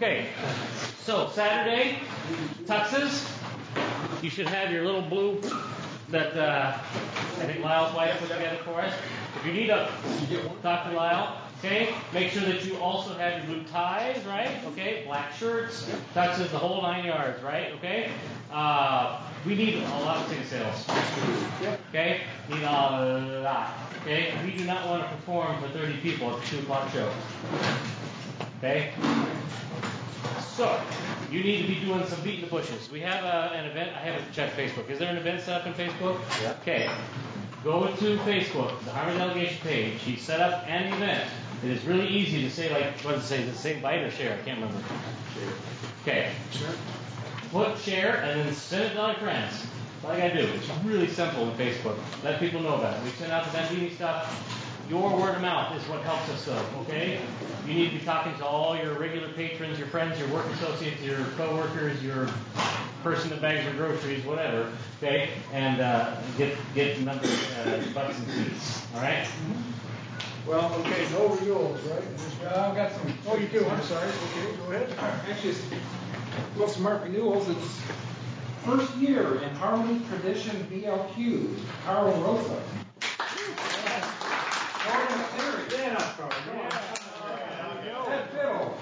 Okay, so Saturday, tuxes. You should have your little blue that I think Lyle's wife put together for us. If you need a, talk to Lyle. Okay, make sure that you also have your blue ties, right? Okay, black shirts, tuxes, the whole 9 yards, right? Okay. We need a lot of ticket sales. Okay, need a lot. Okay, we do not want to perform for 30 people at the 2 o'clock show. Okay. So, you need to be doing some beating the bushes. We have an event. I haven't checked Facebook. Is there an event set up in Facebook? Yeah. Okay. Go to Facebook, the Harmony Delegation page. He set up an event. It is really easy to say, like, what does it say? Does it say bite or share? I can't remember. Okay. Sure. Put share and then send it to all your friends. That's all I gotta do. It's really simple in Facebook. Let people know about it. We send out the Bandini stuff. Your word of mouth is what helps us though, okay? You need to be talking to all your regular patrons, your friends, your work associates, your co-workers, your person that bags your groceries, whatever, okay? And get numbers, butts and seats, all right? Well, okay, no renewals, right? I've got some. Oh, you do, I'm sorry. Okay, go ahead. Actually, well, some mark renewals. It's first year in Harmony Tradition BLQ, Carl Rosa. Stand up, Carl. Ed Fiddle.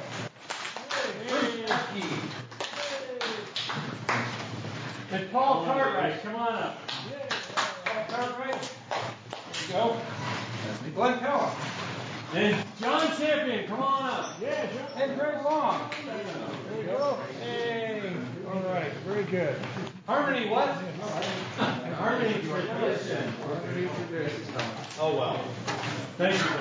And Paul Cartwright, come on up. Paul Cartwright. There you go. Glenn Pella. And John Champion, come on up. Yeah, John. And Greg Long. There we go. Hey. All right, very good. Harmony what? Harmony Tradition. Oh, well. Thank you.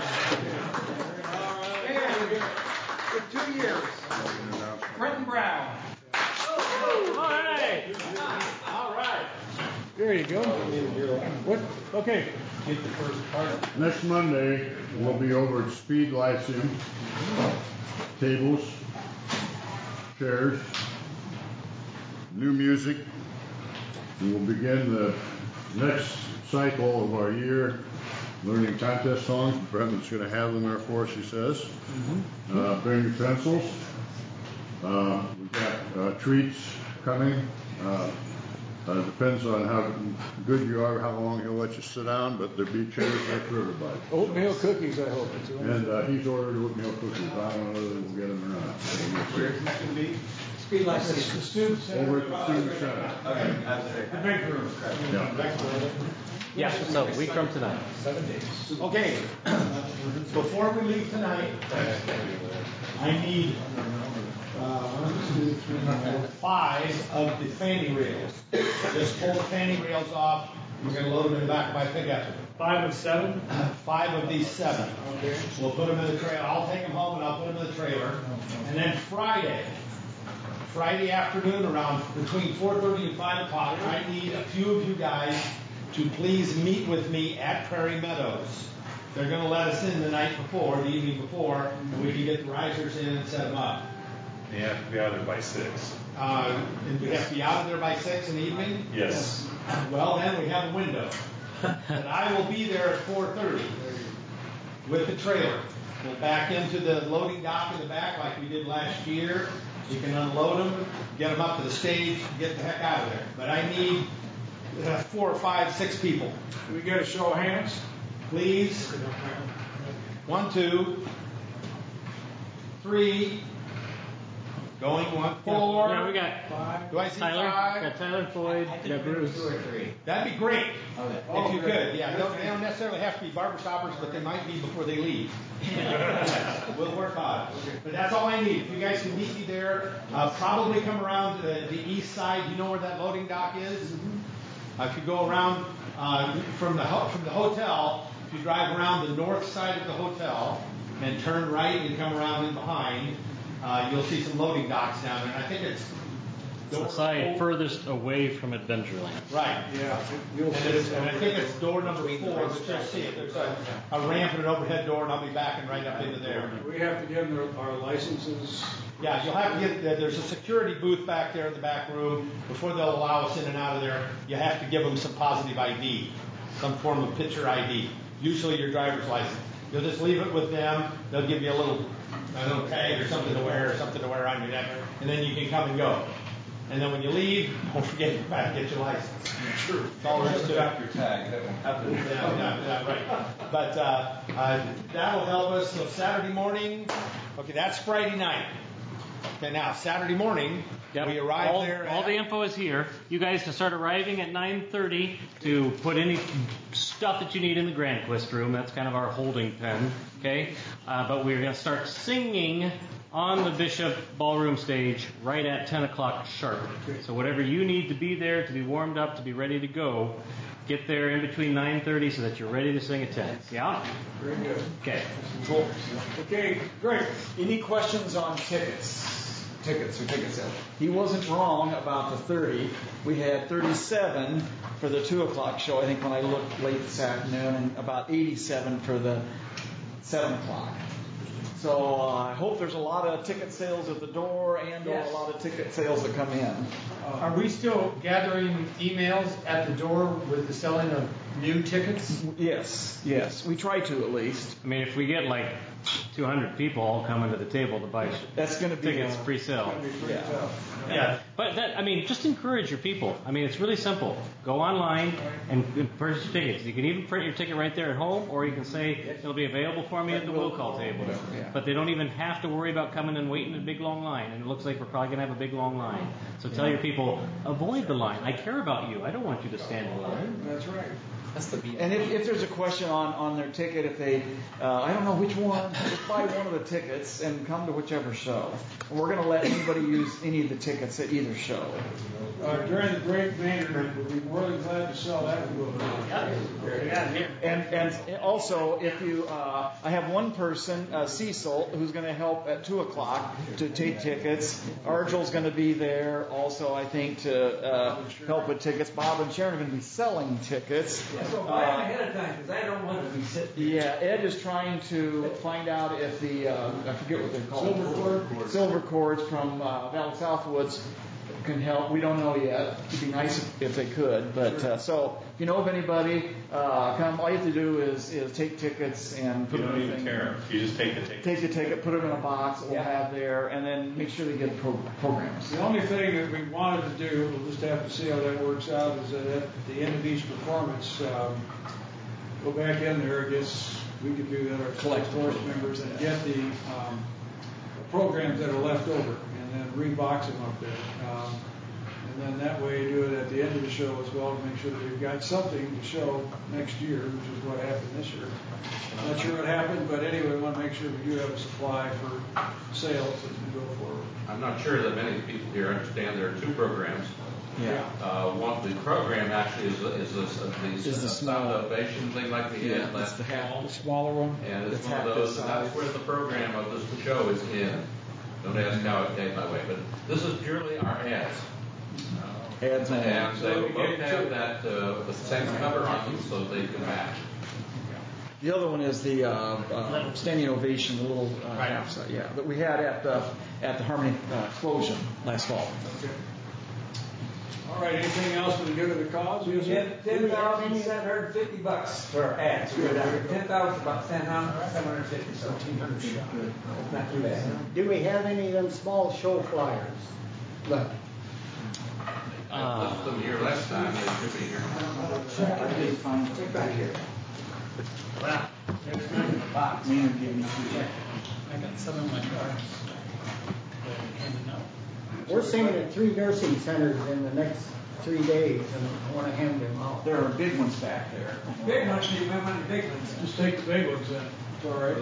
And for 2 years, Brenton Brown. All right. All right. There you go. What? Okay. Get the first part. Next Monday, we'll be over at Speed Lyceum. Tables, chairs, new music. And we'll begin the next cycle of our year learning contest songs. Brendan's going to have them there for us, he says. Bring your pencils. We've got treats coming. Depends on how good you are, how long he'll let you sit down, but there'll be chairs there for everybody. Oatmeal cookies, I hope. And he's ordered oatmeal cookies. I don't know whether we'll get them or not. Where's this going to be? Speed like The student center. Over at the student center. Okay. The big room. Yeah. Yeah, so week from tonight. 7 days. Okay. Before we leave tonight, I need 5 of the fanny rails. Just pull the fanny rails off. We're going to load them in the back of my pickup. 5 and 7? 5 of these 7. Okay. We'll put them in the trailer. I'll take them home and I'll put them in the trailer. And then Friday afternoon around between 4:30 and 5 o'clock, I need a few of you guys to please meet with me at Prairie Meadows. They're going to let us in the evening before, and we can get the risers in and set them up. You have to be out of there by 6. And we have to be out of there by 6 in the evening? Yes. Well, then we have a window. And I will be there at 4:30 with the trailer. We'll back into the loading dock in the back like we did last year. You can unload them, get them up to the stage, get the heck out of there. But I need 4 or 5, 6 people. Do we get a show of hands? Please. 1, 2, 3. Going 1, 4. Yeah, we got 5. Do I see Tyler. 5? Got Tyler Floyd. Got Bruce. 2 or 3. That'd be great. Okay. If you could, yeah. They don't necessarily have to be barber stoppers, but they might be before they leave. We'll work on it. But that's all I need. If you guys can meet me there, probably come around the east side. You know where that loading dock is? If you go around from the hotel, if you drive around the north side of the hotel and turn right and come around in behind, you'll see some loading docks down there. And I think it's The side furthest away from Adventureland. right. Yeah. And I think it's door number 4, but you'll see it. There's a ramp and an overhead door, and I'll be backing right up into there. We have to give them our licenses. Yeah, you'll have to get, there's a security booth back there in the back room. Before they'll allow us in and out of there, you have to give them some positive ID, some form of picture ID, usually your driver's license. You'll just leave it with them. They'll give you a little, tag or something to wear on your and then you can come and go. And then when you leave, don't forget to go back and get your license. True. That's all there is to it. Your tag. That won't happen. Yeah, right. But that'll help us. So Saturday morning, okay, that's Friday night. Okay, now Saturday morning, we arrive there. All the info is here. You guys can start arriving at 9:30 to put any stuff that you need in the Grand Quest room. That's kind of our holding pen. Okay, but we're going to start singing on the Bishop Ballroom stage right at 10 o'clock sharp. So whatever you need to be there, to be warmed up, to be ready to go, get there in between 9:30 so that you're ready to sing at 10. Yeah? Very good. Okay. Cool. Okay, great. Any questions on tickets? Tickets or ticket sales? He wasn't wrong about the 30. We had 37 for the 2 o'clock show, I think, when I looked late this afternoon, and about 87 for the 7 o'clock. So I hope there's a lot of ticket sales at the door and or a lot of ticket sales that come in. Are we still gathering emails at the door with the selling of new tickets? Yes. We try to at least. I mean, if we get like 200 people all coming to the table to buy That's going to be tickets pre-sale. Yeah. But just encourage your people. I mean, it's really simple. Go online and purchase your tickets. You can even print your ticket right there at home, or you can say it'll be available for me at the will call table. But they don't even have to worry about coming and waiting in a big long line. And it looks like we're probably going to have a big long line. So tell your people, avoid the line. I care about you. I don't want you to stand in line. That's right. And if there's a question on their ticket, if they, I don't know which one, just buy one of the tickets and come to whichever show. We're going to let anybody use any of the tickets at either show. During the break, Maynard, we'd be more than glad to sell that to a And also, if you, I have one person, Cecil, who's going to help at 2 o'clock to take tickets. Argel's going to be there also, I think, to help with tickets. Bob and Sharon are going to be selling tickets. So buy them ahead of time, because I don't want to be sitting. Yeah, Ed is trying to find out if the, I forget what they're called. Silver cords from Valley Southwoods can help. We don't know yet. It'd be nice if they could. But so if you know of anybody, come. All you have to do is take tickets and put You them don't in even the thing. care. You just take the ticket. Take the ticket, put them in a box that we'll have there, and then make sure they get programs. The only thing that we wanted to do, we'll just have to see how that works out, is that at the end of each performance, go back in there. I guess we could do that, our collect force members, and get the programs that are left over, and then rebox them up there. And then that way do it at the end of the show as well to make sure that we've got something to show next year, which is what happened this year. I'm not sure what happened, but anyway, we want to make sure we do have a supply for sales as we go forward. I'm not sure that many people here understand there are two programs. Yeah. One, the program actually is the sound ovation thing like we had last fall. The smaller one. And it's one of those, and that's where the program of this show is in. Don't ask how it came my way, but this is purely our ads. Ads and And they will both have that the same cover on them so they can match. The other one is the standing ovation, the little half side, that we had at the Harmony Explosion last fall. Okay. All right. Anything else for the good of the cause? We get $10,750 for ads. We got 10,000 about 750, so 1,500. Not too bad. Do we have any of them small show flyers left? I left them here last time. They should be here. Check back here. Wow. There's none in the box. I got some in my car. We're singing at 3 nursing centers in the next 3 days, and I want to hand them out. There are big ones back there. Big ones, you have money, big ones. Just take the big ones then. It's all right.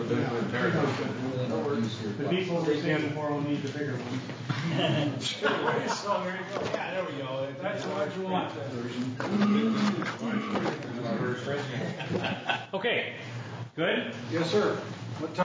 The people we're singing for will need the bigger ones. So there you go. Yeah, there we go. That's what you want. Okay. Good? Yes, sir. What time?